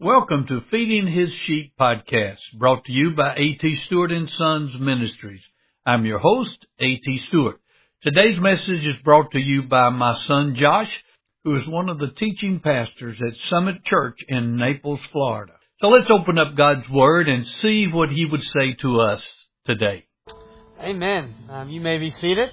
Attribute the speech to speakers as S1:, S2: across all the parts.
S1: Welcome to Feeding His Sheep podcast, brought to you by A.T. Stewart and Sons Ministries. I'm your host, A.T. Stewart. Today's message is brought to you by my son Josh, who is one of the teaching pastors at Summit Church in Naples, Florida. So let's open up God's Word and see what He would say to us today.
S2: Amen. You may be seated.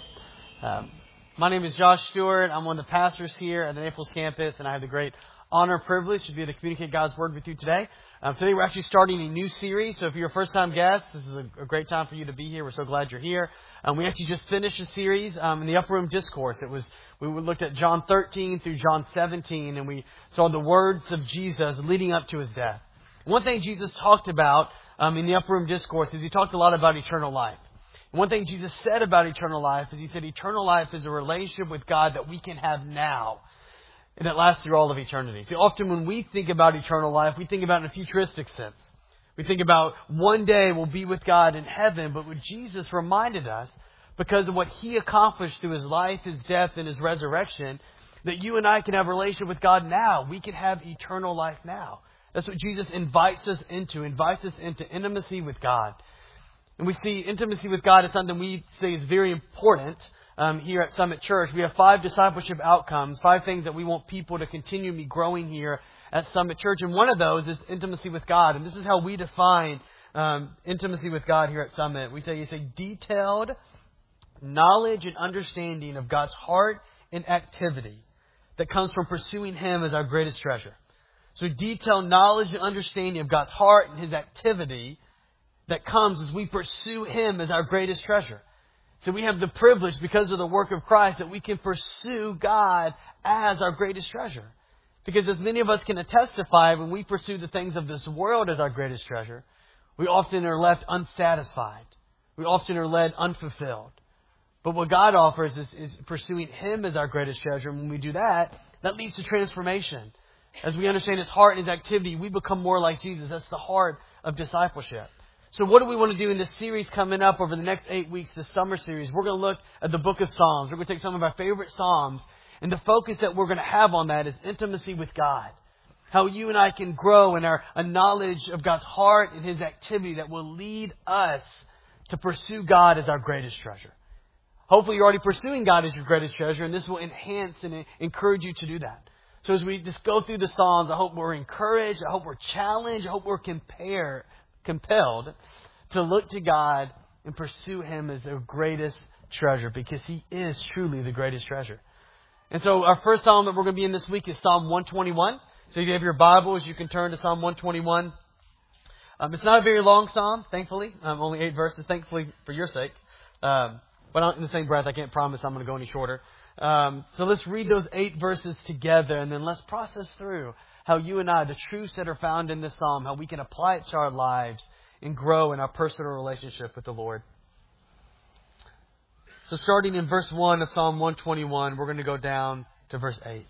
S2: My name is Josh Stewart. I'm one of the pastors here at the Naples campus, and I have the great honor and privilege to be able to communicate God's Word with you today. Today we're actually starting a new series, so if you're a first-time guest, this is a great time for you to be here. We're so glad you're here. We actually just finished a series in the Upper Room Discourse. We looked at John 13 through John 17, and we saw the words of Jesus leading up to His death. One thing Jesus talked about in the Upper Room Discourse is He talked a lot about eternal life. And one thing Jesus said about eternal life is He said eternal life is a relationship with God that we can have now. And it lasts through all of eternity. See, often when we think about eternal life, we think about it in a futuristic sense. We think about one day we'll be with God in heaven. But what Jesus reminded us, because of what He accomplished through His life, His death, and His resurrection, that you and I can have a relationship with God now. We can have eternal life now. That's what Jesus invites us into intimacy with God. And we see intimacy with God is something we say is very important. Here at Summit Church, we have 5 discipleship outcomes, 5 things that we want people to continue to be growing here at Summit Church. And one of those is intimacy with God. And this is how we define intimacy with God here at Summit. We say detailed knowledge and understanding of God's heart and activity that comes from pursuing Him as our greatest treasure. So detailed knowledge and understanding of God's heart and His activity that comes as we pursue Him as our greatest treasure. So we have the privilege, because of the work of Christ, that we can pursue God as our greatest treasure. Because as many of us can testify, when we pursue the things of this world as our greatest treasure, we often are left unsatisfied. We often are led unfulfilled. But what God offers is pursuing Him as our greatest treasure. And when we do that, that leads to transformation. As we understand His heart and His activity, we become more like Jesus. That's the heart of discipleship. So what do we want to do in this series coming up over the next 8 weeks, this summer series? We're going to look at the book of Psalms. We're going to take some of our favorite Psalms, and the focus that we're going to have on that is intimacy with God. How you and I can grow in a knowledge of God's heart and His activity that will lead us to pursue God as our greatest treasure. Hopefully you're already pursuing God as your greatest treasure, and this will enhance and encourage you to do that. So as we just go through the Psalms, I hope we're encouraged, I hope we're challenged, I hope we're compelled to look to God and pursue Him as their greatest treasure, because He is truly the greatest treasure. And so our first psalm that we're going to be in this week is Psalm 121. So if you have your Bibles, you can turn to Psalm 121. It's not a very long psalm, thankfully. Only 8 verses, thankfully for your sake. But in the same breath, I can't promise I'm going to go any shorter. So let's read those 8 verses together, and then let's process through how you and I, the truths that are found in this psalm, how we can apply it to our lives and grow in our personal relationship with the Lord. So starting in verse 1 of Psalm 121, we're going to go down to verse 8.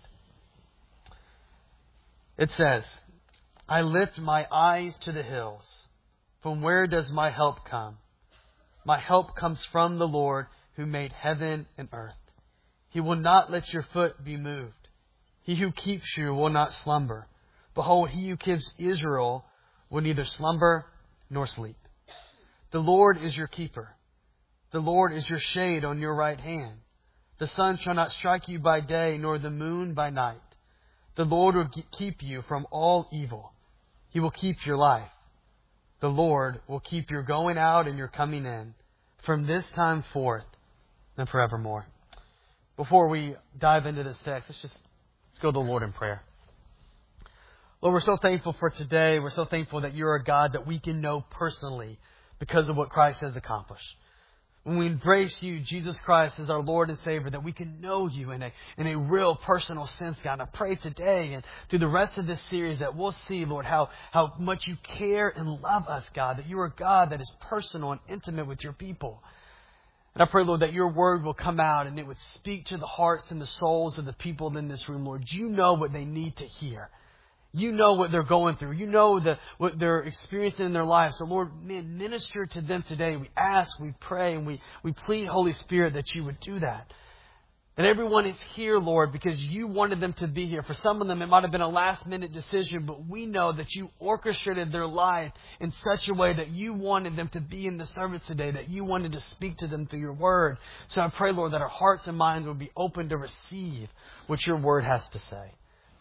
S2: It says, I lift my eyes to the hills. From where does my help come? My help comes from the Lord who made heaven and earth. He will not let your foot be moved. He who keeps you will not slumber. Behold, He who keeps Israel will neither slumber nor sleep. The Lord is your keeper. The Lord is your shade on your right hand. The sun shall not strike you by day, nor the moon by night. The Lord will keep you from all evil. He will keep your life. The Lord will keep your going out and your coming in from this time forth and forevermore. Before we dive into this text, let's go to the Lord in prayer. Lord, we're so thankful for today. We're so thankful that You're a God that we can know personally because of what Christ has accomplished. When we embrace You, Jesus Christ, as our Lord and Savior, that we can know You in a real personal sense, God. I pray today and through the rest of this series that we'll see, Lord, how much You care and love us, God. That You are a God that is personal and intimate with Your people. And I pray, Lord, that Your word will come out and it would speak to the hearts and the souls of the people in this room, Lord. You know what they need to hear. You know what they're going through. You know what they're experiencing in their lives. So, Lord, minister to them today. We ask, we pray, and we plead, Holy Spirit, that You would do that. And everyone is here, Lord, because you wanted them to be here. For some of them, it might have been a last-minute decision, but we know that you orchestrated their life in such a way that you wanted them to be in the service today, that you wanted to speak to them through your word. So I pray, Lord, that our hearts and minds would be open to receive what your word has to say.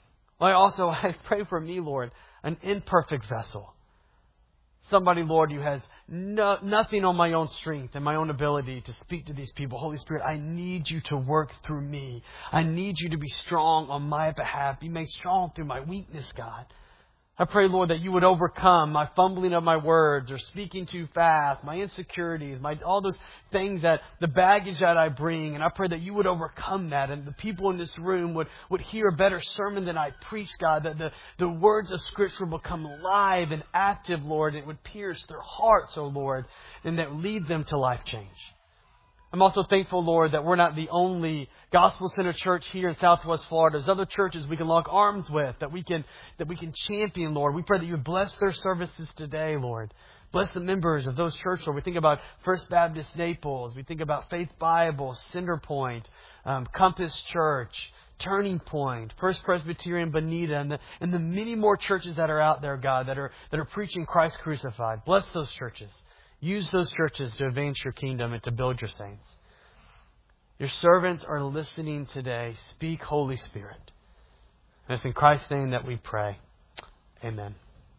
S2: I pray for me, Lord, an imperfect vessel. Somebody, Lord, who has nothing on my own strength and my own ability to speak to these people. Holy Spirit, I need you to work through me. I need you to be strong on my behalf. Be made strong through my weakness, God. I pray, Lord, that you would overcome my fumbling of my words or speaking too fast, my insecurities, all those things, that the baggage that I bring. And I pray that you would overcome that, and the people in this room would hear a better sermon than I preach, God, that the words of Scripture will become live and active, Lord, and it would pierce their hearts, oh Lord, and that lead them to life change. I'm also thankful, Lord, that we're not the only Gospel Center church here in Southwest Florida. There's other churches we can lock arms with, that we can champion, Lord. We pray that you would bless their services today, Lord. Bless the members of those churches, Lord. We think about First Baptist Naples. We think about Faith Bible, Center Point, Compass Church, Turning Point, First Presbyterian Bonita, and the many more churches that are out there, God, that are preaching Christ crucified. Bless those churches. Use those churches to advance your kingdom and to build your saints. Your servants are listening today. Speak, Holy Spirit. And it's in Christ's name that we pray. Amen.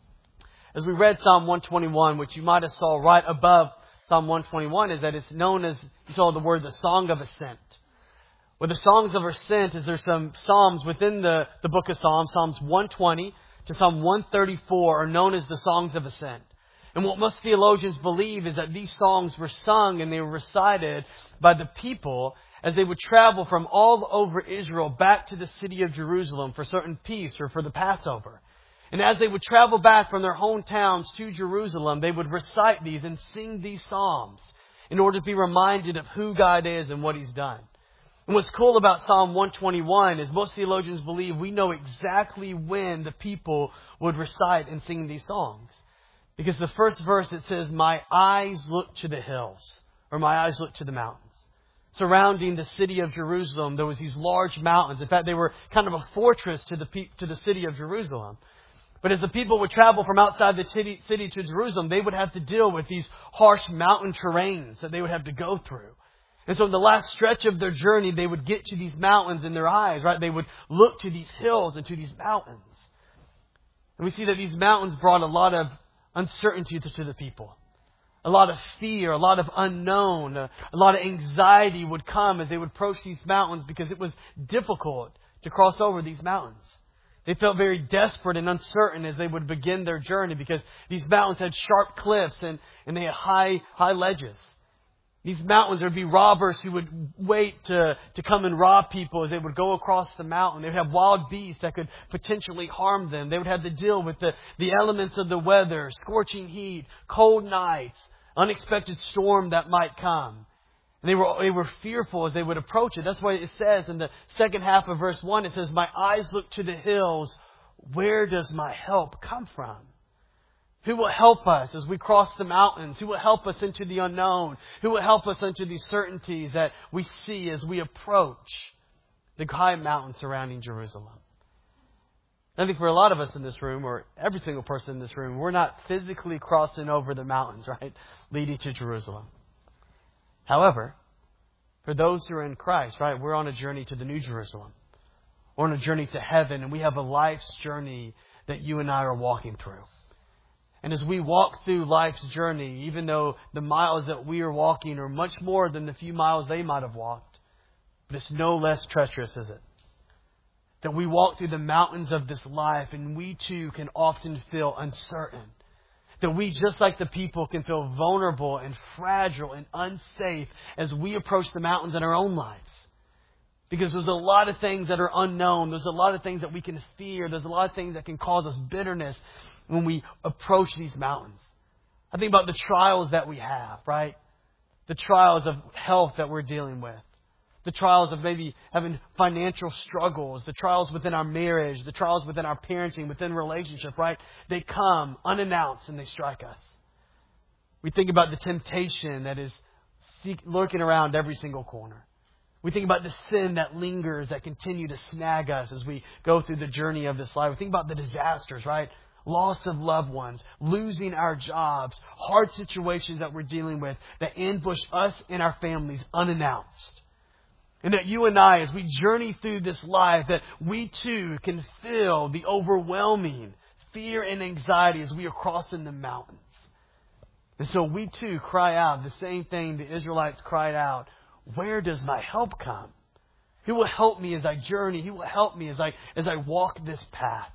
S2: As we read Psalm 121, which you might have saw right above Psalm 121, is that it's known as, you saw the word, the Song of Ascent. Well, the Songs of Ascent is there's some Psalms within the book of Psalms. Psalms 120 to Psalm 134 are known as the Songs of Ascent. And what most theologians believe is that these songs were sung and they were recited by the people as they would travel from all over Israel back to the city of Jerusalem for certain feasts or for the Passover. And as they would travel back from their hometowns to Jerusalem, they would recite these and sing these psalms in order to be reminded of who God is and what He's done. And what's cool about Psalm 121 is most theologians believe we know exactly when the people would recite and sing these songs. Because the first verse, it says, my eyes look to the hills, or my eyes look to the mountains. Surrounding the city of Jerusalem, there was these large mountains. In fact, they were kind of a fortress to the city of Jerusalem. But as the people would travel from outside the city to Jerusalem, they would have to deal with these harsh mountain terrains that they would have to go through. And so in the last stretch of their journey, they would get to these mountains in their eyes, right? They would look to these hills and to these mountains. And we see that these mountains brought a lot of uncertainty to the people. A lot of fear, a lot of unknown, a lot of anxiety would come as they would approach these mountains because it was difficult to cross over these mountains. They felt very desperate and uncertain as they would begin their journey because these mountains had sharp cliffs and they had high ledges. These mountains, there would be robbers who would wait to come and rob people as they would go across the mountain. They would have wild beasts that could potentially harm them. They would have to deal with the elements of the weather, scorching heat, cold nights, unexpected storm that might come. And they were fearful as they would approach it. That's why it says in the second half of verse 1, it says, my eyes look to the hills. Where does my help come from? Who will help us as we cross the mountains? Who will help us into the unknown? Who will help us into these certainties that we see as we approach the high mountain surrounding Jerusalem? I think for a lot of us in this room, or every single person in this room, we're not physically crossing over the mountains, right, leading to Jerusalem. However, for those who are in Christ, right, we're on a journey to the New Jerusalem. We're on a journey to heaven, and we have a life's journey that you and I are walking through. And as we walk through life's journey, even though the miles that we are walking are much more than the few miles they might have walked, but it's no less treacherous, is it? That we walk through the mountains of this life and we too can often feel uncertain. That we, just like the people, can feel vulnerable and fragile and unsafe as we approach the mountains in our own lives. Because there's a lot of things that are unknown. There's a lot of things that we can fear. There's a lot of things that can cause us bitterness when we approach these mountains. I think about the trials that we have, right? The trials of health that we're dealing with. The trials of maybe having financial struggles. The trials within our marriage. The trials within our parenting, within relationship, right? They come unannounced and they strike us. We think about the temptation that is lurking around every single corner. We think about the sin that lingers, that continue to snag us as we go through the journey of this life. We think about the disasters, right? Loss of loved ones, losing our jobs, hard situations that we're dealing with that ambush us and our families unannounced. And that you and I, as we journey through this life, that we too can feel the overwhelming fear and anxiety as we are crossing the mountains. And so we too cry out the same thing the Israelites cried out. Where does my help come? He will help me as I journey. He will help me as I walk this path.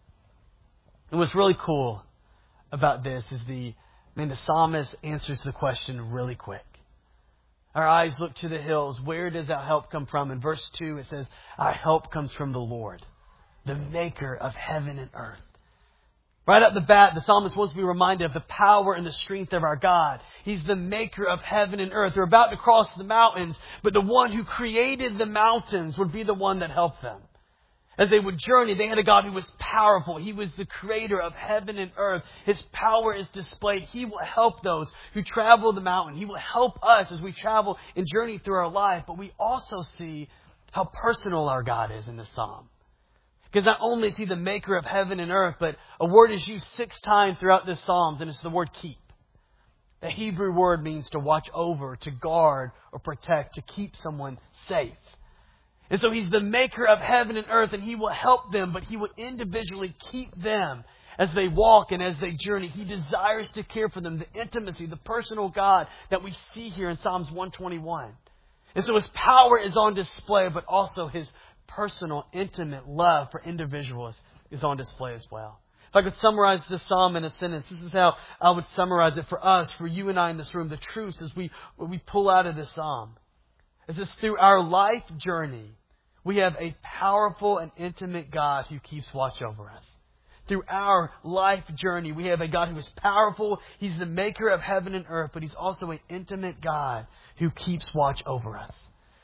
S2: And what's really cool about this is the psalmist answers the question really quick. Our eyes look to the hills. Where does our help come from? In verse 2 it says, our help comes from the Lord, the maker of heaven and earth. Right off the bat, the psalmist wants to be reminded of the power and the strength of our God. He's the maker of heaven and earth. They're about to cross the mountains, but the one who created the mountains would be the one that helped them. As they would journey, they had a God who was powerful. He was the creator of heaven and earth. His power is displayed. He will help those who travel the mountain. He will help us as we travel and journey through our life. But we also see how personal our God is in this psalm. Because not only is He the maker of heaven and earth, but a word is used 6 times throughout this psalm, and it's the word keep. The Hebrew word means to watch over, to guard, or protect, to keep someone safe. And so He's the maker of heaven and earth, and He will help them, but He will individually keep them as they walk and as they journey. He desires to care for them, the intimacy, the personal God that we see here in Psalms 121. And so His power is on display, but also His personal, intimate love for individuals is on display as well. If I could summarize this psalm in a sentence, this is how I would summarize it for us, for you and I in this room. The truth as we pull out of this psalm is this: through our life journey, we have a powerful and intimate God who keeps watch over us. Through our life journey, we have a God who is powerful. He's the maker of heaven and earth, but He's also an intimate God who keeps watch over us.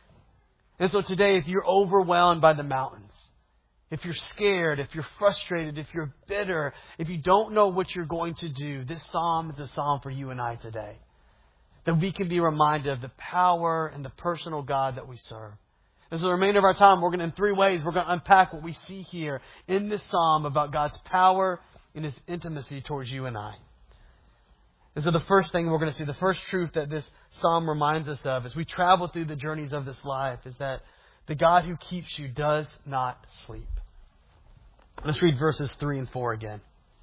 S2: And so today, if you're overwhelmed by the mountains, if you're scared, if you're frustrated, if you're bitter, if you don't know what you're going to do, this psalm is a psalm for you and I today. That we can be reminded of the power and the personal God that we serve. And so the remainder of our time, in 3 ways, we're going to unpack what we see here in this psalm about God's power and His intimacy towards you and I. And so the first thing we're going to see, the first truth that this psalm reminds us of as we travel through the journeys of this life, is that the God who keeps you does not sleep. Let's read verses 3 and 4 again.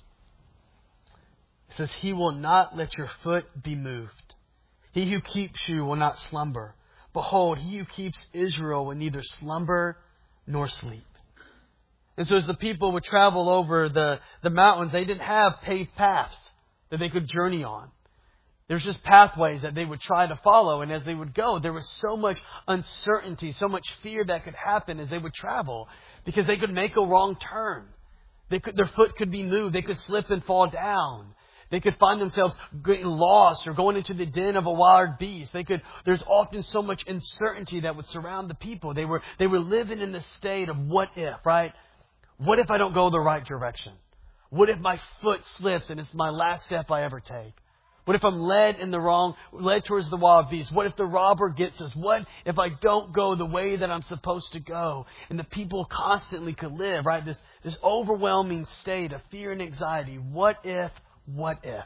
S2: It says, He will not let your foot be moved. He who keeps you will not slumber. Behold, He who keeps Israel will neither slumber nor sleep. And so as the people would travel over the mountains, they didn't have paved paths that they could journey on. There's just pathways that they would try to follow. And as they would go, there was so much uncertainty, so much fear that could happen as they would travel, because they could make a wrong turn. Their foot could be moved. They could slip and fall down. They could find themselves getting lost or going into the den of a wild beast. There's often so much uncertainty that would surround the people. They were living in the state of what if, right? What if I don't go the right direction? What if my foot slips and it's my last step I ever take? What if I'm led towards the wild beast? What if the robber gets us? What if I don't go the way that I'm supposed to go? And the people constantly could live, right? This overwhelming state of fear and anxiety. What if? What if?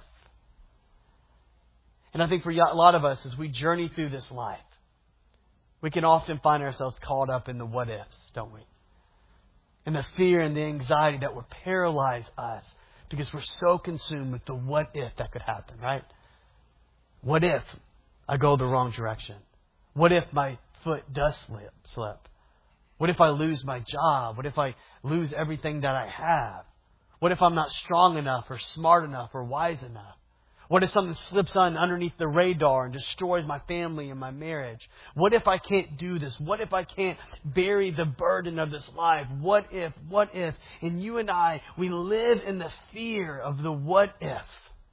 S2: And I think for a lot of us, as we journey through this life, we can often find ourselves caught up in the what ifs, don't we? And the fear and the anxiety that would paralyze us because we're so consumed with the what if that could happen, right? What if I go the wrong direction? What if my foot does slip? What if I lose my job? What if I lose everything that I have? What if I'm not strong enough or smart enough or wise enough? What if something slips underneath the radar and destroys my family and my marriage? What if I can't do this? What if I can't bear the burden of this life? What if? What if? And you and I, we live in the fear of the what if.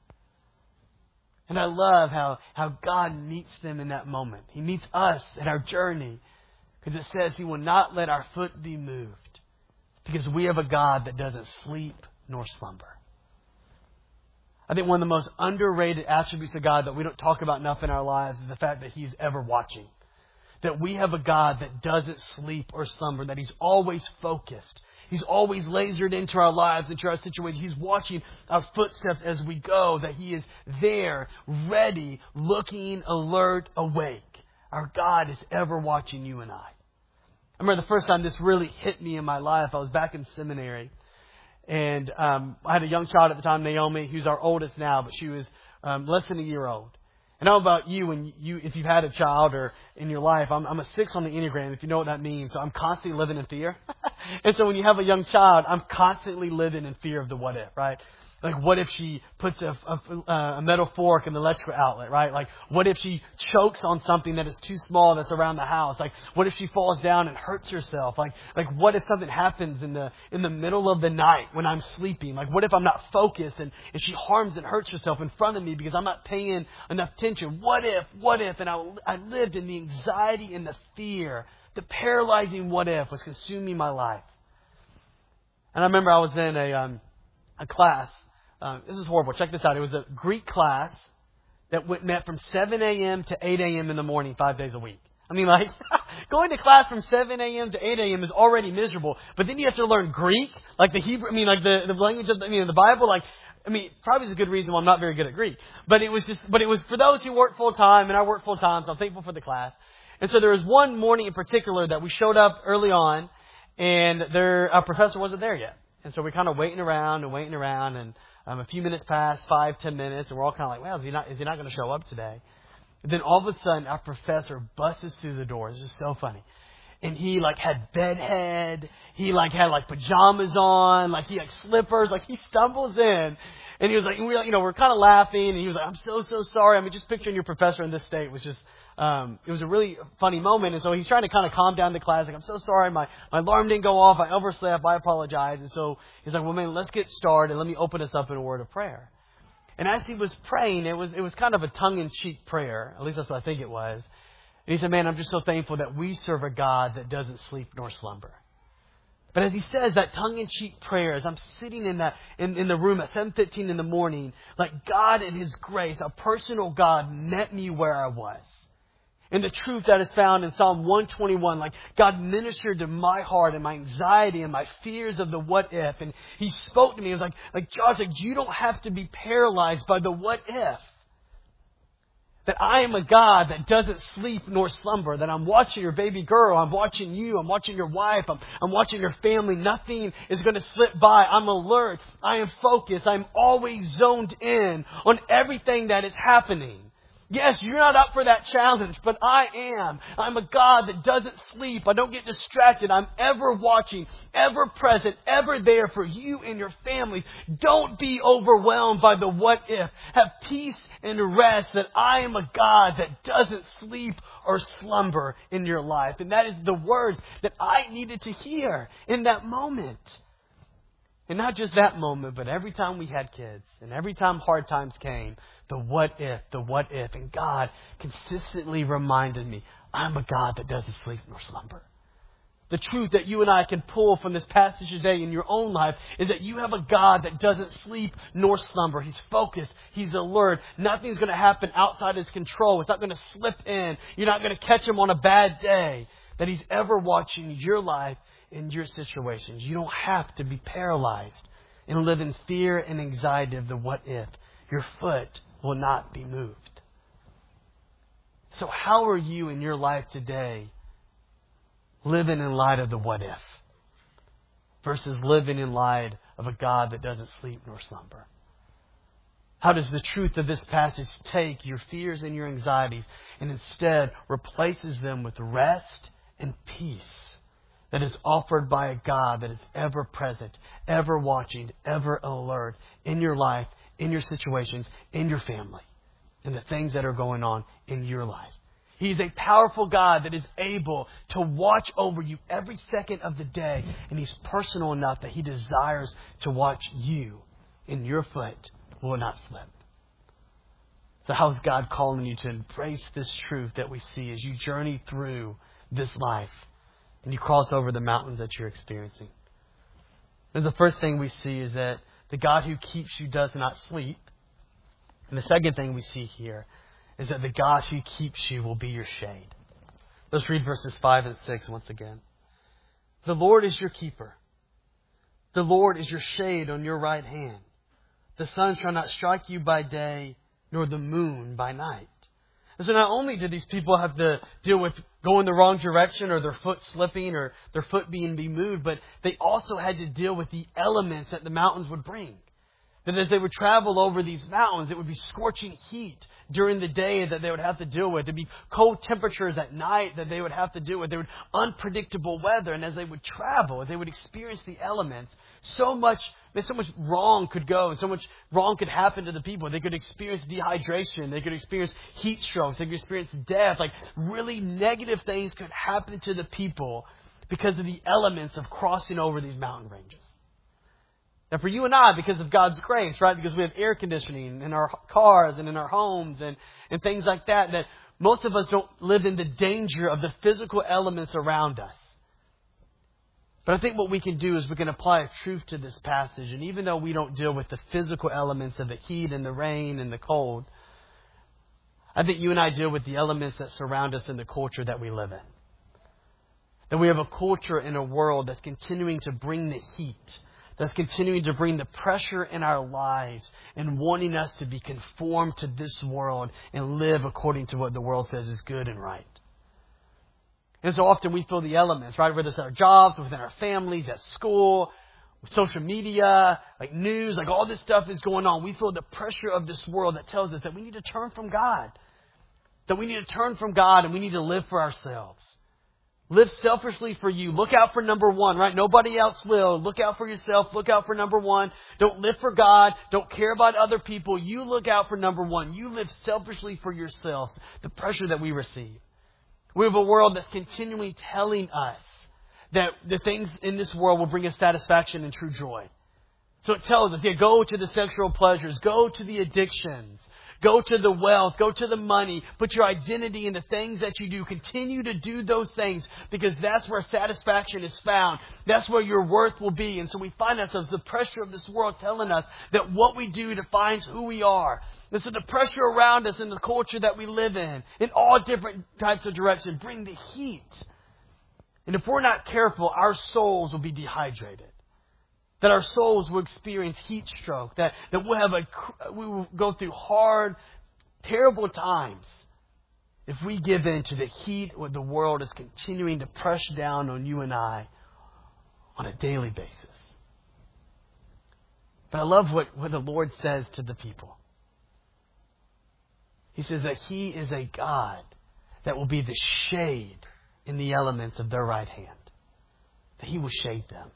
S2: And I love how God meets them in that moment. He meets us in our journey because it says He will not let our foot be moved because we have a God that doesn't sleep nor slumber. I think one of the most underrated attributes of God that we don't talk about enough in our lives is the fact that He's ever watching. that we have a God that doesn't sleep or slumber, that He's always focused. He's always lasered into our lives, into our situation. He's watching our footsteps as we go, that He is there, ready, looking, alert, awake. Our God is ever watching you and I. I remember the first time this really hit me in my life. I was back in seminary. And I had a young child at the time, Naomi, who's our oldest now, but she was less than a year old. And I don't know about you, if you've had a child or in your life, I'm a 6 on the Enneagram, if you know what that means. So I'm constantly living in fear. And so when you have a young child, I'm constantly living in fear of the what if, right? Like, what if she puts a metal fork in the electrical outlet, right? Like, what if she chokes on something that is too small that's around the house? Like, what if she falls down and hurts herself? Like, what if something happens in the middle of the night when I'm sleeping? Like, what if I'm not focused and she harms and hurts herself in front of me because I'm not paying enough attention? What if? And I lived in the anxiety and the fear. The paralyzing what if was consuming my life. And I remember I was in a class. This is horrible. Check this out. It was a Greek class that met from 7 a.m. to 8 a.m. in the morning, 5 days a week. I mean, like, going to class from 7 a.m. to 8 a.m. is already miserable. But then you have to learn Greek, like the Hebrew, the language of the Bible. Probably is a good reason why I'm not very good at Greek. But it was for those who work full time, and I work full time, so I'm thankful for the class. And so there was one morning in particular that we showed up early on, and our professor wasn't there yet. And so we're kind of waiting around, and a few minutes passed, 5-10 minutes, and we're all kind of like, well, is he not going to show up today? And then all of a sudden, our professor busts through the door. This is so funny. And he had bedhead, he had pajamas on, he had slippers, he stumbles in. And he was like, we're kind of laughing, and he was like, I'm so sorry. Just picturing your professor in this state was just, it was a really funny moment. And so he's trying to kind of calm down the class. I'm so sorry. My alarm didn't go off. I overslept. I apologize. And so he's like, well, man, let's get started. Let me open us up in a word of prayer. And as he was praying, it was kind of a tongue-in-cheek prayer. At least that's what I think it was. And he said, man, I'm just so thankful that we serve a God that doesn't sleep nor slumber. But as he says that tongue-in-cheek prayer, as I'm sitting in the room at 7:15 in the morning, God in His grace, a personal God, met me where I was. And the truth that is found in Psalm 121, God ministered to my heart and my anxiety and my fears of the what if. And He spoke to me. He was like, Josh, you don't have to be paralyzed by the what if. That I am a God that doesn't sleep nor slumber. That I'm watching your baby girl. I'm watching you. I'm watching your wife. I'm watching your family. Nothing is going to slip by. I'm alert. I am focused. I'm always zoned in on everything that is happening. Yes, you're not up for that challenge, but I am. I'm a God that doesn't sleep. I don't get distracted. I'm ever watching, ever present, ever there for you and your families. Don't be overwhelmed by the what if. Have peace and rest that I am a God that doesn't sleep or slumber in your life. And that is the words that I needed to hear in that moment. And not just that moment, but every time we had kids and every time hard times came, the what if. And God consistently reminded me, I'm a God that doesn't sleep nor slumber. The truth that you and I can pull from this passage today in your own life is that you have a God that doesn't sleep nor slumber. He's focused. He's alert. Nothing's going to happen outside His control. It's not going to slip in. You're not going to catch Him on a bad day. That He's ever watching your life in your situations. You don't have to be paralyzed and live in fear and anxiety of the what if. Your foot will not be moved. So how are you in your life today living in light of the what if versus living in light of a God that doesn't sleep nor slumber? How does the truth of this passage take your fears and your anxieties and instead replaces them with rest and peace that is offered by a God that is ever present, ever watching, ever alert in your life, in your situations, in your family, and the things that are going on in your life? He's a powerful God that is able to watch over you every second of the day. And He's personal enough that He desires to watch you, and your foot will not slip. So how is God calling you to embrace this truth that we see as you journey through this life and you cross over the mountains that you're experiencing? And the first thing we see is that the God who keeps you does not sleep. And the second thing we see here is that the God who keeps you will be your shade. Let's read verses 5 and 6 once again. The Lord is your keeper. The Lord is your shade on your right hand. The sun shall not strike you by day, nor the moon by night. And so not only did these people have to deal with going the wrong direction or their foot slipping or their foot being moved, but they also had to deal with the elements that the mountains would bring. That as they would travel over these mountains, it would be scorching heat during the day that they would have to deal with. There'd be cold temperatures at night that they would have to deal with. There would be unpredictable weather. And as they would travel, they would experience the elements. So much wrong could go. So much wrong could happen to the people. They could experience dehydration. They could experience heat strokes. They could experience death. Like really negative things could happen to the people because of the elements of crossing over these mountain ranges. Now for you and I, because of God's grace, right? Because we have air conditioning in our cars and in our homes and things like that, that most of us don't live in the danger of the physical elements around us. But I think what we can do is we can apply a truth to this passage. And even though we don't deal with the physical elements of the heat and the rain and the cold, I think you and I deal with the elements that surround us in the culture that we live in. That we have a culture in a world that's continuing to bring the heat, that's continuing to bring the pressure in our lives and wanting us to be conformed to this world and live according to what the world says is good and right. And so often we feel the elements, right? Whether it's at our jobs, within our families, at school, with social media, like news, like all this stuff is going on. We feel the pressure of this world that tells us that we need to turn from God. That we need to turn from God and we need to live for ourselves. Live selfishly for you. Look out for number one, right? Nobody else will. Look out for yourself. Look out for number one. Don't live for God. Don't care about other people. You look out for number one. You live selfishly for yourselves. The pressure that we receive. We have a world that's continually telling us that the things in this world will bring us satisfaction and true joy. So it tells us, go to the sexual pleasures. Go to the addictions. Go to the wealth. Go to the money. Put your identity in the things that you do. Continue to do those things because that's where satisfaction is found. That's where your worth will be. And so we find ourselves, the pressure of this world telling us that what we do defines who we are. And so the pressure around us in the culture that we live in all different types of directions, bring the heat. And if we're not careful, our souls will be dehydrated. That our souls will experience heat stroke. That we will go through hard, terrible times if we give in to the heat what the world is continuing to press down on you and I on a daily basis. But I love what the Lord says to the people. He says that He is a God that will be the shade in the elements of their right hand. That He will shade them.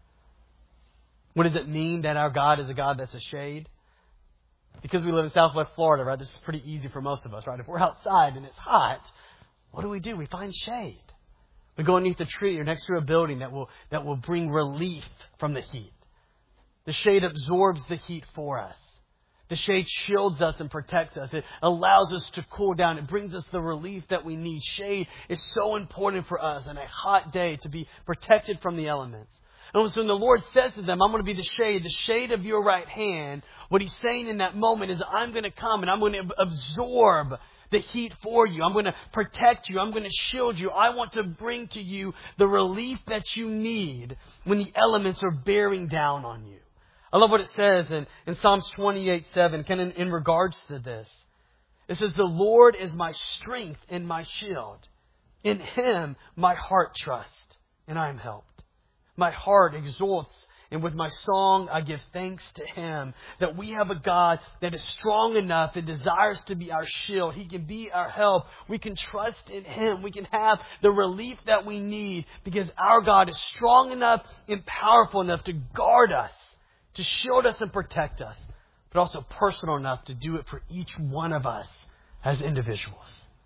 S2: What does it mean that our God is a God that's a shade? Because we live in Southwest Florida, right? This is pretty easy for most of us, right? If we're outside and it's hot, what do? We find shade. We go underneath a tree or next to a building that will bring relief from the heat. The shade absorbs the heat for us. The shade shields us and protects us. It allows us to cool down. It brings us the relief that we need. Shade is so important for us in a hot day to be protected from the elements. And so when the Lord says to them, I'm going to be the shade of your right hand, what He's saying in that moment is I'm going to come and I'm going to absorb the heat for you. I'm going to protect you. I'm going to shield you. I want to bring to you the relief that you need when the elements are bearing down on you. I love what it says in Psalms 28:7, kind of in regards to this. It says, the Lord is my strength and my shield. In Him my heart trusts, and I am helped. My heart exults, and with my song I give thanks to Him. That we have a God that is strong enough and desires to be our shield. He can be our help. We can trust in Him. We can have the relief that we need because our God is strong enough and powerful enough to guard us, to shield us and protect us, but also personal enough to do it for each one of us as individuals.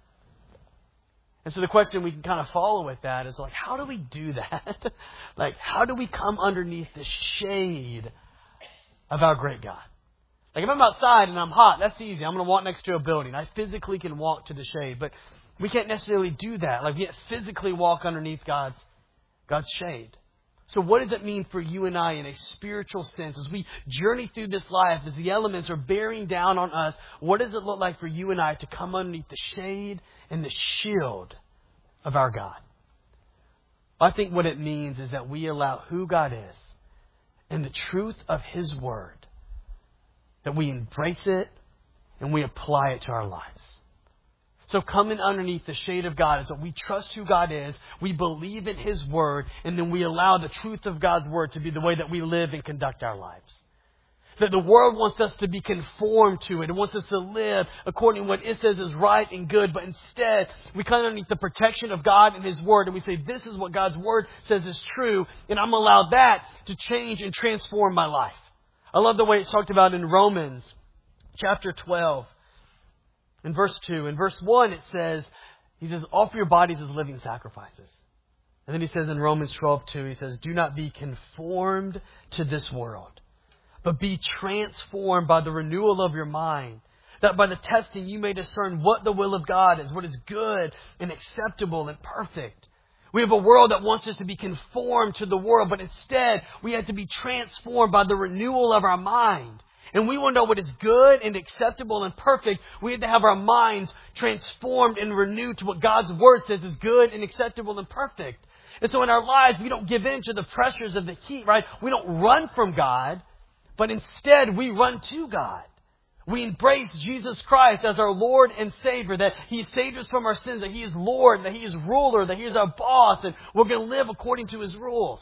S2: And so the question we can kind of follow with that is like, how do we do that? Like, how do we come underneath the shade of our great God? Like, if I'm outside and I'm hot, that's easy. I'm going to walk next to a building. I physically can walk to the shade, but we can't necessarily do that. Like, we can't physically walk underneath God's shade. So what does it mean for you and I in a spiritual sense as we journey through this life, as the elements are bearing down on us? What does it look like for you and I to come underneath the shade and the shield of our God. I think what it means is that we allow who God is and the truth of His Word, that we embrace it and we apply it to our lives. So coming underneath the shade of God is that we trust who God is, we believe in His Word, and then we allow the truth of God's Word to be the way that we live and conduct our lives. That the world wants us to be conformed to it. It wants us to live according to what it says is right and good. But instead, we come underneath the protection of God and His Word. And we say, this is what God's Word says is true. And I'm allowed that to change and transform my life. I love the way it's talked about in Romans chapter 12. In verse 2. In verse 1 it says, He says, offer your bodies as living sacrifices. And then He says in Romans 12:2, He says, do not be conformed to this world, but be transformed by the renewal of your mind, that by the testing you may discern what the will of God is, what is good and acceptable and perfect. We have a world that wants us to be conformed to the world, but instead we have to be transformed by the renewal of our mind. And we want to know what is good and acceptable and perfect. We have to have our minds transformed and renewed to what God's Word says is good and acceptable and perfect. And so in our lives, we don't give in to the pressures of the heat, right? We don't run from God, but instead we run to God. We embrace Jesus Christ as our Lord and Savior, that He saved us from our sins, that He is Lord, that He is ruler, that He is our boss, and we're going to live according to His rules.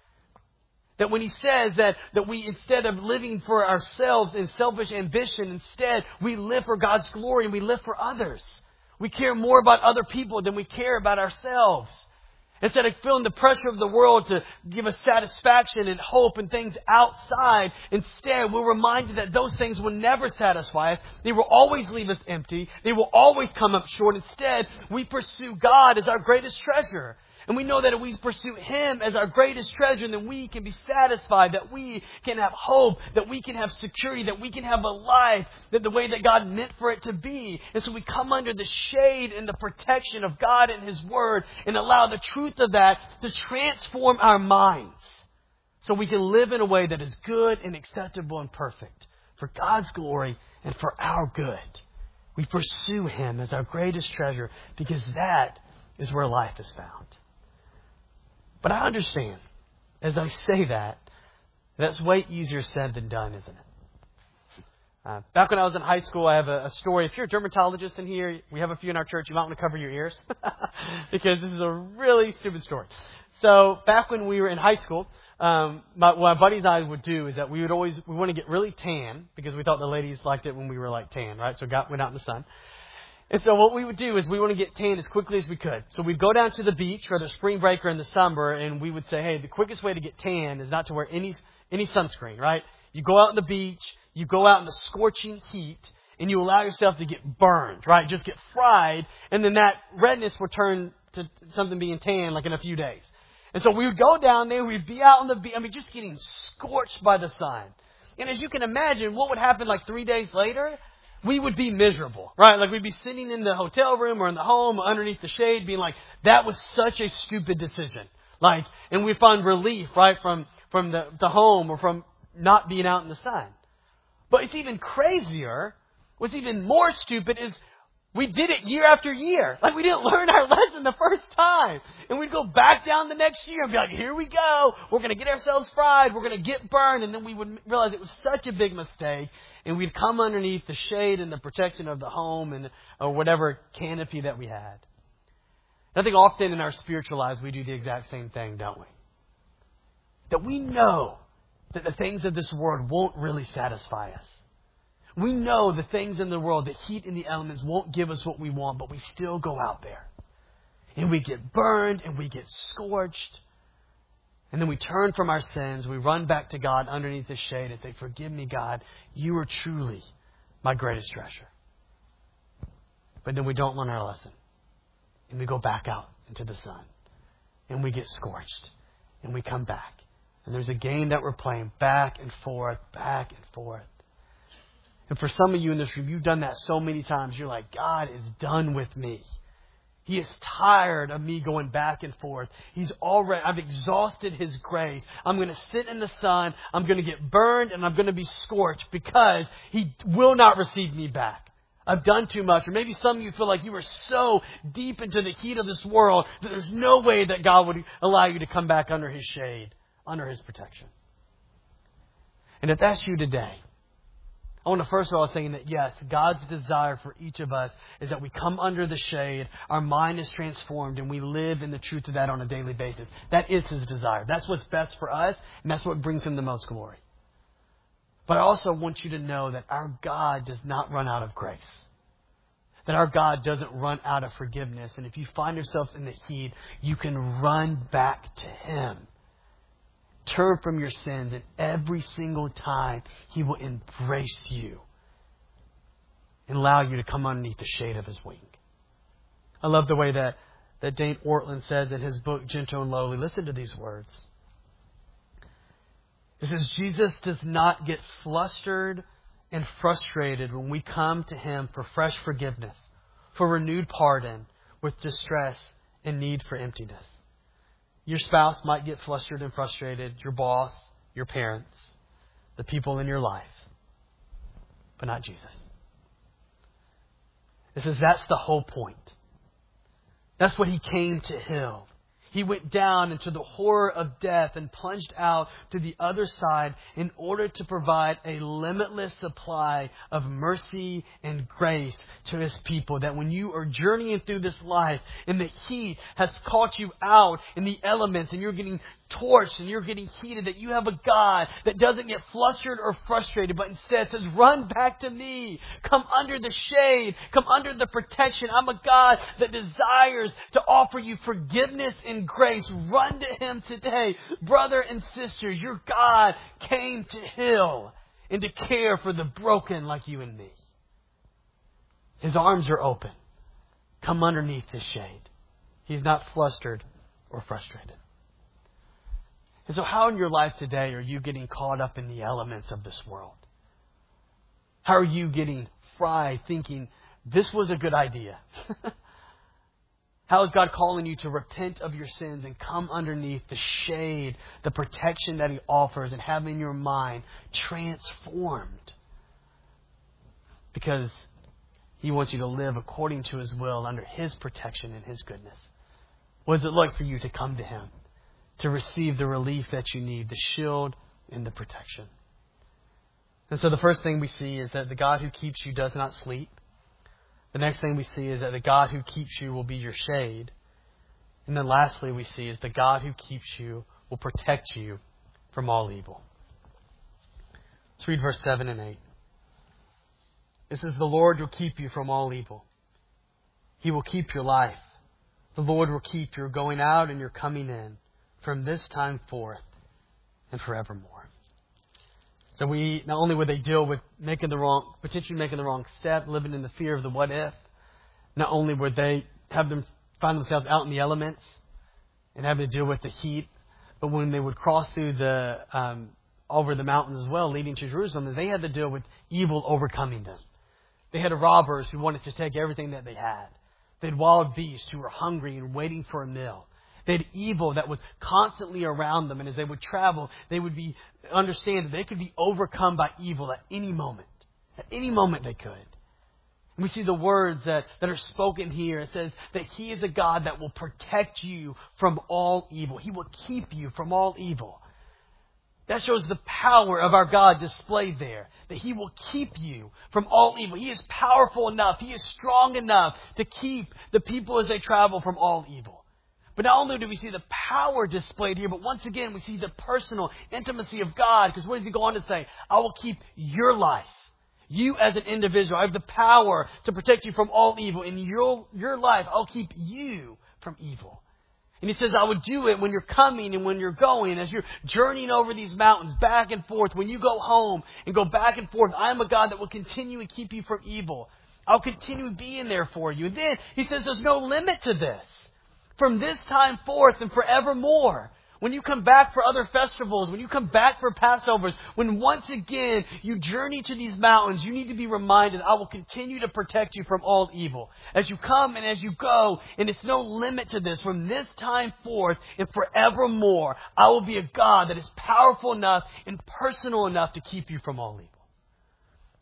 S2: That when He says that we, instead of living for ourselves in selfish ambition, instead we live for God's glory and we live for others. We care more about other people than we care about ourselves. Instead of feeling the pressure of the world to give us satisfaction and hope and things outside, instead we're reminded that those things will never satisfy us. They will always leave us empty. They will always come up short. Instead, we pursue God as our greatest treasure. And we know that if we pursue Him as our greatest treasure, then we can be satisfied, that we can have hope, that we can have security, that we can have a life that the way that God meant for it to be. And so we come under the shade and the protection of God and His Word and allow the truth of that to transform our minds so we can live in a way that is good and acceptable and perfect for God's glory and for our good. We pursue Him as our greatest treasure because that is where life is found. But I understand, as I say that, that's way easier said than done, isn't it? Back when I was in high school, I have a story. If you're a dermatologist in here, we have a few in our church, you might want to cover your ears because this is a really stupid story. So back when we were in high school, what my buddies and I would do is that we want to get really tan because we thought the ladies liked it when we were like tan, right? So went out in the sun. And so what we would do is we want to get tan as quickly as we could. So we'd go down to the beach or the spring break or in the summer and we would say, hey, the quickest way to get tan is not to wear any sunscreen, right? You go out on the beach, you go out in the scorching heat, and you allow yourself to get burned, right? Just get fried, and then that redness will turn to something being tan like in a few days. And so we would go down there, we'd be out on the beach, just getting scorched by the sun. And as you can imagine, what would happen like 3 days later? We would be miserable, right? Like we'd be sitting in the hotel room or in the home or underneath the shade being like, that was such a stupid decision. Like, and we find relief, right, from the home or from not being out in the sun. But it's even crazier, what's even more stupid is we did it year after year. Like we didn't learn our lesson the first time. And we'd go back down the next year and be like, here we go. We're going to get ourselves fried. We're going to get burned. And then we would realize it was such a big mistake. And we'd come underneath the shade and the protection of the home or whatever canopy that we had. And I think often in our spiritual lives we do the exact same thing, don't we? That we know that the things of this world won't really satisfy us. We know the things in the world, the heat and the elements won't give us what we want, but we still go out there. And we get burned and we get scorched. And then we turn from our sins. We run back to God underneath the shade and say, forgive me, God. You are truly my greatest treasure. But then we don't learn our lesson. And we go back out into the sun. And we get scorched. And we come back. And there's a game that we're playing back and forth, back and forth. And for some of you in this room, you've done that so many times. You're like, God is done with me. He is tired of me going back and forth. I've exhausted His grace. I'm going to sit in the sun. I'm going to get burned and I'm going to be scorched because He will not receive me back. I've done too much. Or maybe some of you feel like you are so deep into the heat of this world that there's no way that God would allow you to come back under His shade, under His protection. And if that's you today, I want to first of all say that yes, God's desire for each of us is that we come under the shade, our mind is transformed, and we live in the truth of that on a daily basis. That is His desire. That's what's best for us, and that's what brings Him the most glory. But I also want you to know that our God does not run out of grace. That our God doesn't run out of forgiveness. And if you find yourselves in the heat, you can run back to Him. Turn from your sins, and every single time He will embrace you and allow you to come underneath the shade of His wing. I love the way that Dane Ortland says in his book, Gentle and Lowly. Listen to these words. It says, Jesus does not get flustered and frustrated when we come to Him for fresh forgiveness, for renewed pardon, with distress and need for emptiness. Your spouse might get flustered and frustrated, your boss, your parents, the people in your life, but not Jesus. It says that's the whole point. That's what He came to heal. He went down into the horror of death and plunged out to the other side in order to provide a limitless supply of mercy and grace to His people. That when you are journeying through this life and the heat has caught you out in the elements and you're getting torched and you're getting heated, that you have a God that doesn't get flustered or frustrated, but instead says, run back to me. Come under the shade. Come under the protection. I'm a God that desires to offer you forgiveness and grace. Run to Him today. Brother and sister, your God came to heal and to care for the broken like you and me. His arms are open. Come underneath His shade. He's not flustered or frustrated. And so how in your life today are you getting caught up in the elements of this world? How are you getting fried thinking this was a good idea? How is God calling you to repent of your sins and come underneath the shade, the protection that He offers, and having your mind transformed? Because He wants you to live according to His will, under His protection and His goodness. What does it look for you to come to Him, to receive the relief that you need, the shield and the protection? And so the first thing we see is that the God who keeps you does not sleep. The next thing we see is that the God who keeps you will be your shade. And then lastly we see is the God who keeps you will protect you from all evil. Let's read verse 7 and 8. It says, the Lord will keep you from all evil. He will keep your life. The Lord will keep your going out and your coming in from this time forth and forevermore. So not only would they deal with potentially making the wrong step, living in the fear of the what if, not only would they find themselves out in the elements and having to deal with the heat, but when they would cross through over the mountains as well, leading to Jerusalem, they had to deal with evil overcoming them. They had robbers who wanted to take everything that they had. They had wild beasts who were hungry and waiting for a meal. They had evil that was constantly around them. And as they would travel, they would understand that they could be overcome by evil at any moment. At any moment they could. And we see the words that are spoken here. It says that He is a God that will protect you from all evil. He will keep you from all evil. That shows the power of our God displayed there. That He will keep you from all evil. He is powerful enough. He is strong enough to keep the people as they travel from all evil. But not only do we see the power displayed here, but once again we see the personal intimacy of God. Because what does He go on to say? I will keep your life. You as an individual. I have the power to protect you from all evil. In your life, I'll keep you from evil. And He says, I would do it when you're coming and when you're going, as you're journeying over these mountains back and forth, when you go home and go back and forth. I am a God that will continue to keep you from evil. I'll continue being there for you. And then He says there's no limit to this. From this time forth and forevermore. When you come back for other festivals, when you come back for Passovers, when once again you journey to these mountains, you need to be reminded, I will continue to protect you from all evil. As you come and as you go, and it's no limit to this, from this time forth and forevermore, I will be a God that is powerful enough and personal enough to keep you from all evil.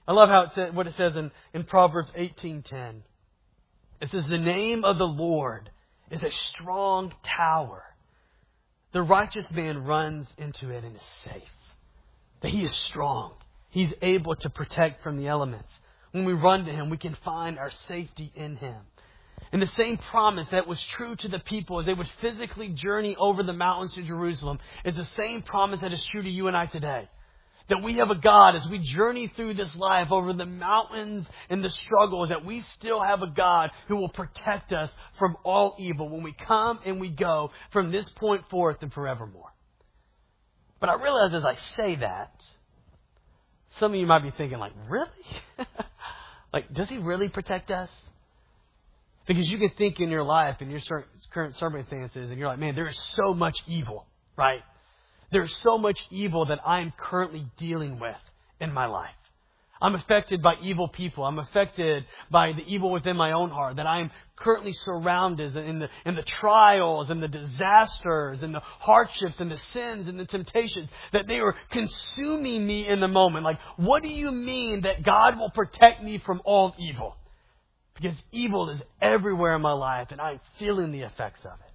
S2: I love what it says in Proverbs 18:10. It says, the name of the Lord is a strong tower. The righteous man runs into it and is safe. That he is strong. He's able to protect from the elements. When we run to Him, we can find our safety in Him. And the same promise that was true to the people as they would physically journey over the mountains to Jerusalem is the same promise that is true to you and I today. That we have a God as we journey through this life over the mountains and the struggles, that we still have a God who will protect us from all evil when we come and we go from this point forth and forevermore. But I realize as I say that, some of you might be thinking like, really? Like, does He really protect us? Because you can think in your life, in your current circumstances, and you're like, man, there is so much evil, right? There's so much evil that I'm currently dealing with in my life. I'm affected by evil people. I'm affected by the evil within my own heart, that I'm currently surrounded in the trials and the disasters and the hardships and the sins and the temptations, that they are consuming me in the moment. Like, what do you mean that God will protect me from all evil? Because evil is everywhere in my life and I'm feeling the effects of it.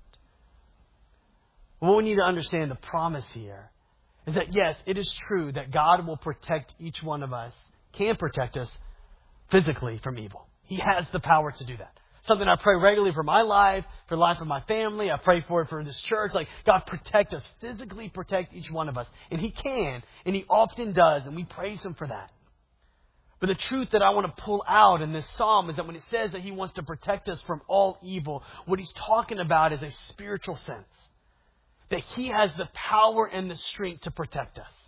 S2: What we need to understand, the promise here, is that yes, it is true that God will protect each one of us, can protect us physically from evil. He has the power to do that. Something I pray regularly for my life, for the life of my family. I pray for it for this church. Like, God, protect us, physically protect each one of us. And He can, and He often does, and we praise Him for that. But the truth that I want to pull out in this psalm is that when it says that He wants to protect us from all evil, what He's talking about is a spiritual sense. That He has the power and the strength to protect us.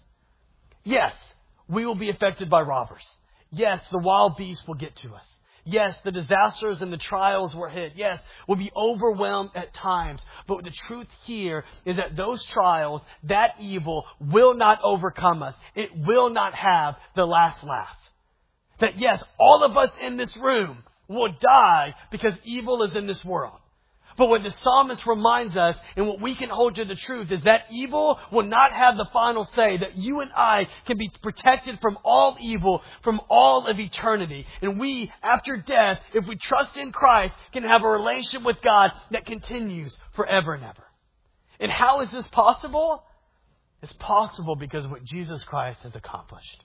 S2: Yes, we will be affected by robbers. Yes, the wild beasts will get to us. Yes, the disasters and the trials we're hit. Yes, we'll be overwhelmed at times. But the truth here is that those trials, that evil, will not overcome us. It will not have the last laugh. That yes, all of us in this room will die because evil is in this world. But what the psalmist reminds us, and what we can hold to the truth, is that evil will not have the final say. That you and I can be protected from all evil, from all of eternity. And we, after death, if we trust in Christ, can have a relationship with God that continues forever and ever. And how is this possible? It's possible because of what Jesus Christ has accomplished.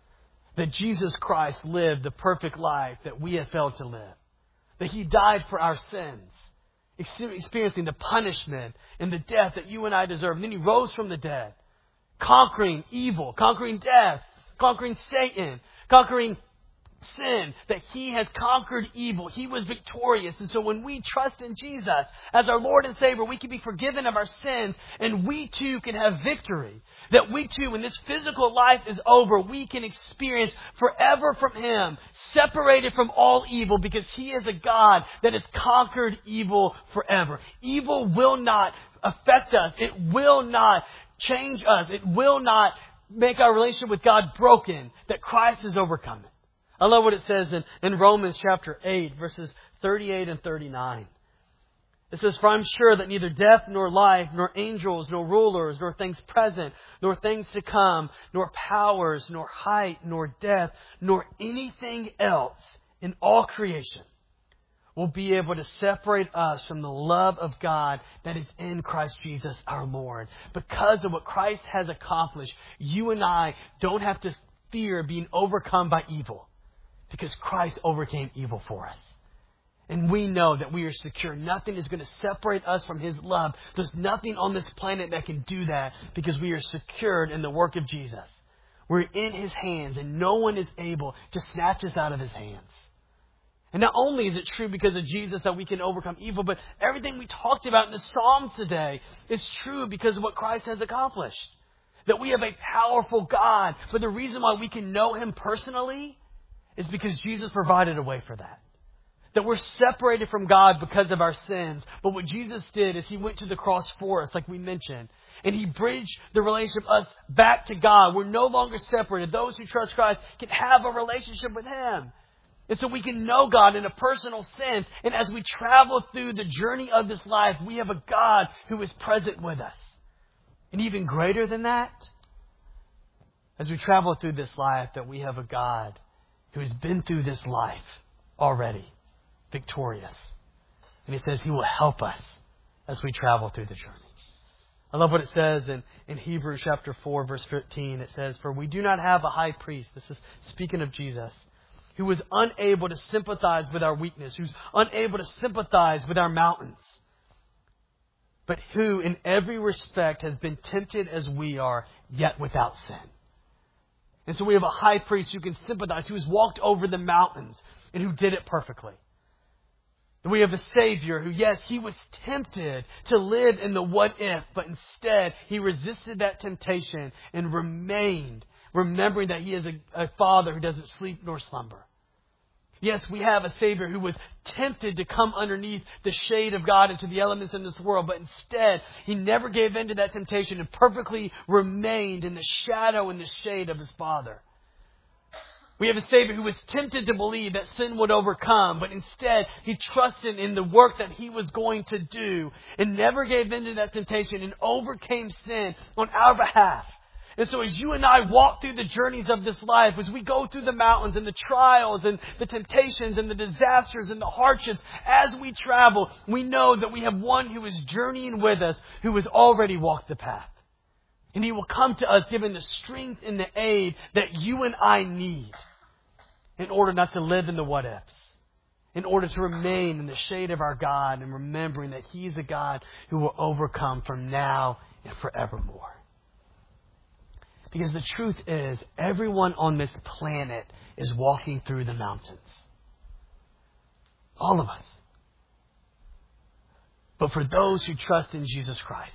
S2: That Jesus Christ lived the perfect life that we have failed to live. That He died for our sins, experiencing the punishment and the death that you and I deserve. And then He rose from the dead, conquering evil, conquering death, conquering Satan, conquering sin, that He has conquered evil. He was victorious. And so when we trust in Jesus as our Lord and Savior, we can be forgiven of our sins, and we too can have victory. That we too, when this physical life is over, we can experience forever from Him, separated from all evil, because He is a God that has conquered evil forever. Evil will not affect us. It will not change us. It will not make our relationship with God broken, that Christ has overcome it. I love what it says in Romans chapter 8, verses 38 and 39. It says, "For I'm sure that neither death nor life, nor angels, nor rulers, nor things present, nor things to come, nor powers, nor height, nor depth, nor anything else in all creation will be able to separate us from the love of God that is in Christ Jesus our Lord." Because of what Christ has accomplished, you and I don't have to fear being overcome by evil. Because Christ overcame evil for us. And we know that we are secure. Nothing is going to separate us from His love. There's nothing on this planet that can do that, because we are secured in the work of Jesus. We're in His hands, and no one is able to snatch us out of His hands. And not only is it true because of Jesus that we can overcome evil, but everything we talked about in the Psalms today is true because of what Christ has accomplished. That we have a powerful God. But the reason why we can know Him personally is because Jesus provided a way for that. That we're separated from God because of our sins. But what Jesus did is He went to the cross for us, like we mentioned. And He bridged the relationship of us back to God. We're no longer separated. Those who trust Christ can have a relationship with Him. And so we can know God in a personal sense. And as we travel through the journey of this life, we have a God who is present with us. And even greater than that, as we travel through this life, that we have a God who has been through this life already, victorious. And He says He will help us as we travel through the journey. I love what it says in Hebrews chapter 4, verse 15. It says, "For we do not have a high priest," this is speaking of Jesus, "who was unable to sympathize with our weakness, who's unable to sympathize with our mountains, but who in every respect has been tempted as we are, yet without sin." And so we have a high priest who can sympathize, who has walked over the mountains and who did it perfectly. And we have a Savior who, yes, He was tempted to live in the what if, but instead He resisted that temptation and remained, remembering that He is a Father who doesn't sleep nor slumber. Yes, we have a Savior who was tempted to come underneath the shade of God into the elements in this world, but instead He never gave in to that temptation and perfectly remained in the shadow and the shade of His Father. We have a Savior who was tempted to believe that sin would overcome, but instead He trusted in the work that He was going to do and never gave in to that temptation and overcame sin on our behalf. And so as you and I walk through the journeys of this life, as we go through the mountains and the trials and the temptations and the disasters and the hardships, as we travel, we know that we have one who is journeying with us, who has already walked the path. And He will come to us giving the strength and the aid that you and I need in order not to live in the what-ifs, in order to remain in the shade of our God and remembering that He is a God who will overcome from now and forevermore. Because the truth is, everyone on this planet is walking through the mountains. All of us. But for those who trust in Jesus Christ,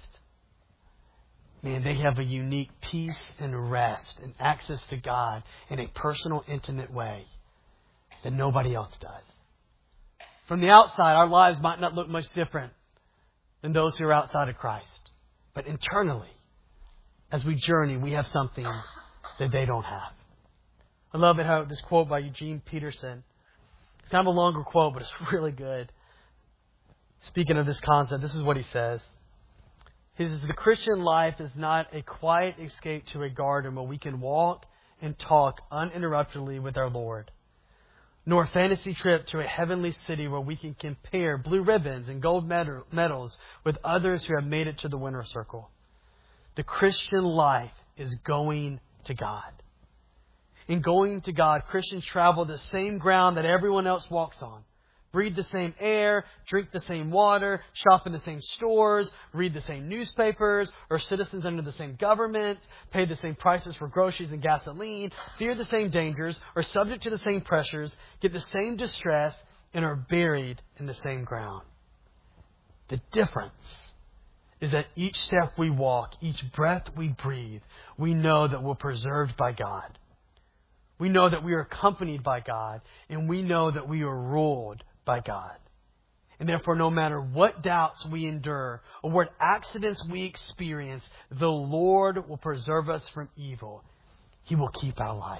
S2: man, they have a unique peace and rest and access to God in a personal, intimate way that nobody else does. From the outside, our lives might not look much different than those who are outside of Christ. But internally, as we journey, we have something that they don't have. I love it how this quote by Eugene Peterson. It's kind of a longer quote, but it's really good. Speaking of this concept, this is what he says. He says, "The Christian life is not a quiet escape to a garden where we can walk and talk uninterruptedly with our Lord, nor a fantasy trip to a heavenly city where we can compare blue ribbons and gold medals with others who have made it to the winner's circle. The Christian life is going to God. In going to God, Christians travel the same ground that everyone else walks on. Breathe the same air, drink the same water, shop in the same stores, read the same newspapers, are citizens under the same government, pay the same prices for groceries and gasoline, fear the same dangers, are subject to the same pressures, get the same distress, and are buried in the same ground. The difference is that each step we walk, each breath we breathe, we know that we're preserved by God. We know that we are accompanied by God, and we know that we are ruled by God. And therefore, no matter what doubts we endure or what accidents we experience, the Lord will preserve us from evil. He will keep our life.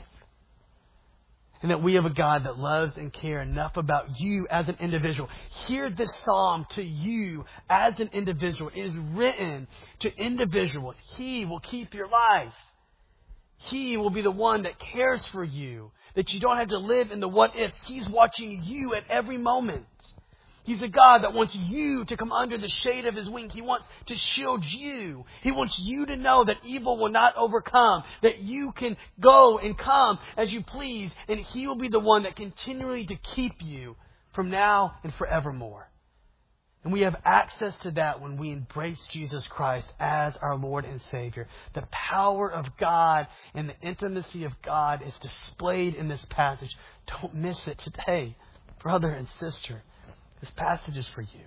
S2: And that we have a God that loves and cares enough about you as an individual. Hear this psalm to you as an individual. It is written to individuals. He will keep your life. He will be the one that cares for you. That you don't have to live in the what ifs. He's watching you at every moment. He's a God that wants you to come under the shade of His wing. He wants to shield you. He wants you to know that evil will not overcome, that you can go and come as you please, and He will be the one that continually to keep you from now and forevermore. And we have access to that when we embrace Jesus Christ as our Lord and Savior. The power of God and the intimacy of God is displayed in this passage. Don't miss it today, brother and sister. This passage is for you.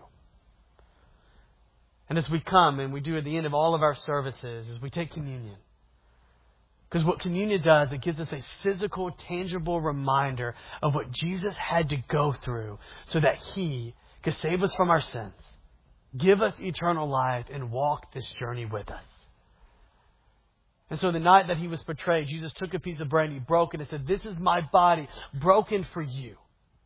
S2: And as we come, and we do at the end of all of our services, as we take communion. Because what communion does, it gives us a physical, tangible reminder of what Jesus had to go through so that He could save us from our sins, give us eternal life, and walk this journey with us. And so the night that He was betrayed, Jesus took a piece of bread and He broke it and said, "This is my body broken for you."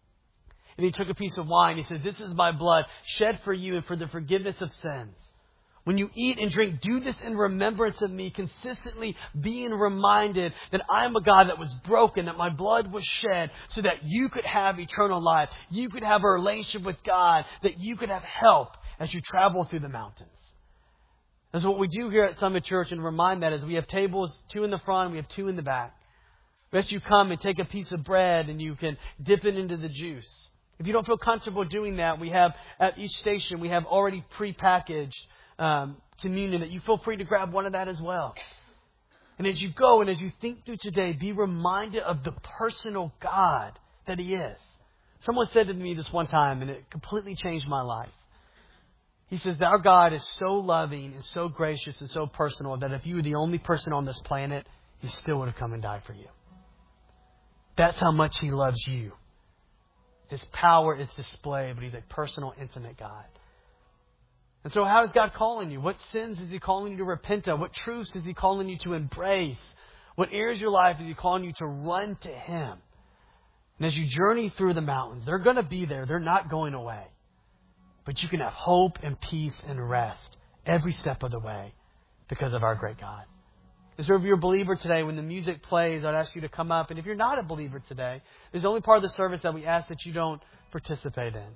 S2: And He took a piece of wine. He said, "This is my blood shed for you and for the forgiveness of sins. When you eat and drink, do this in remembrance of me, consistently being reminded that I'm a God that was broken, that my blood was shed so that you could have eternal life. You could have a relationship with God, that you could have help as you travel through the mountains. That's what we do here at Summit Church, and remind that as we have tables, 2 in the front, we have 2 in the back. As you come and take a piece of bread and you can dip it into the juice. If you don't feel comfortable doing that, we have at each station, we have already prepackaged communion that you feel free to grab one of that as well. And as you go and as you think through today, be reminded of the personal God that He is. Someone said to me this one time, and it completely changed my life. He says that our God is so loving and so gracious and so personal that if you were the only person on this planet, He still would have come and died for you. That's how much He loves you. His power is displayed, but He's a personal, intimate God. And so how is God calling you? What sins is He calling you to repent of? What truths is He calling you to embrace? What areas of your life is He calling you to run to Him? And as you journey through the mountains, they're going to be there. They're not going away. But you can have hope and peace and rest every step of the way because of our great God. And so if you're a believer today, when the music plays, I'd ask you to come up. And if you're not a believer today, there's the only part of the service that we ask that you don't participate in.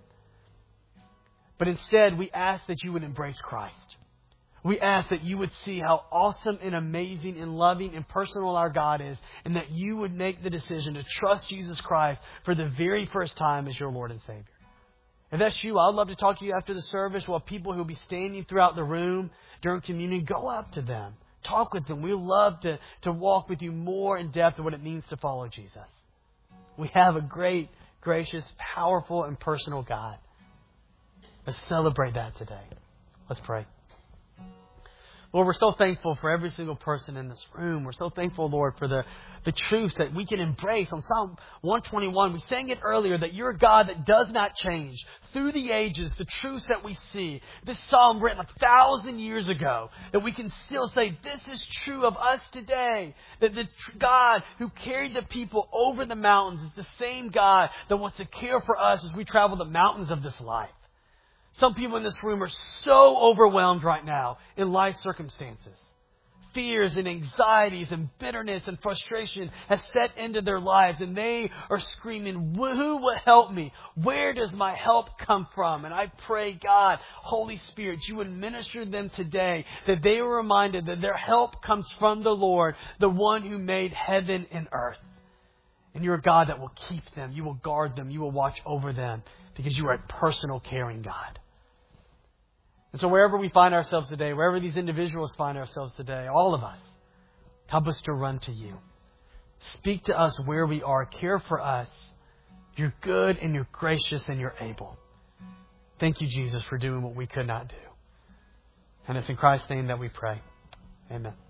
S2: But instead, we ask that you would embrace Christ. We ask that you would see how awesome and amazing and loving and personal our God is, and that you would make the decision to trust Jesus Christ for the very first time as your Lord and Savior. If that's you, I'd love to talk to you after the service. We'll have people who will be standing throughout the room during communion. Go up to them. Talk with them. We'd love to walk with you more in depth of what it means to follow Jesus. We have a great, gracious, powerful, and personal God. Let's celebrate that today. Let's pray. Lord, we're so thankful for every single person in this room. We're so thankful, Lord, for the truths that we can embrace. On Psalm 121, we sang it earlier, that you're a God that does not change. Through the ages, the truths that we see. This psalm written 1,000 years ago, that we can still say, this is true of us today. That the God who carried the people over the mountains is the same God that wants to care for us as we travel the mountains of this life. Some people in this room are so overwhelmed right now in life circumstances. Fears and anxieties and bitterness and frustration has set into their lives, and they are screaming, who will help me? Where does my help come from? And I pray, God, Holy Spirit, you would minister to them today, that they are reminded that their help comes from the Lord, the one who made heaven and earth. And you're a God that will keep them. You will guard them. You will watch over them, because you are a personal, caring God. And so wherever we find ourselves today, wherever these individuals find ourselves today, all of us, help us to run to you. Speak to us where we are. Care for us. You're good and you're gracious and you're able. Thank you, Jesus, for doing what we could not do. And it's in Christ's name that we pray. Amen.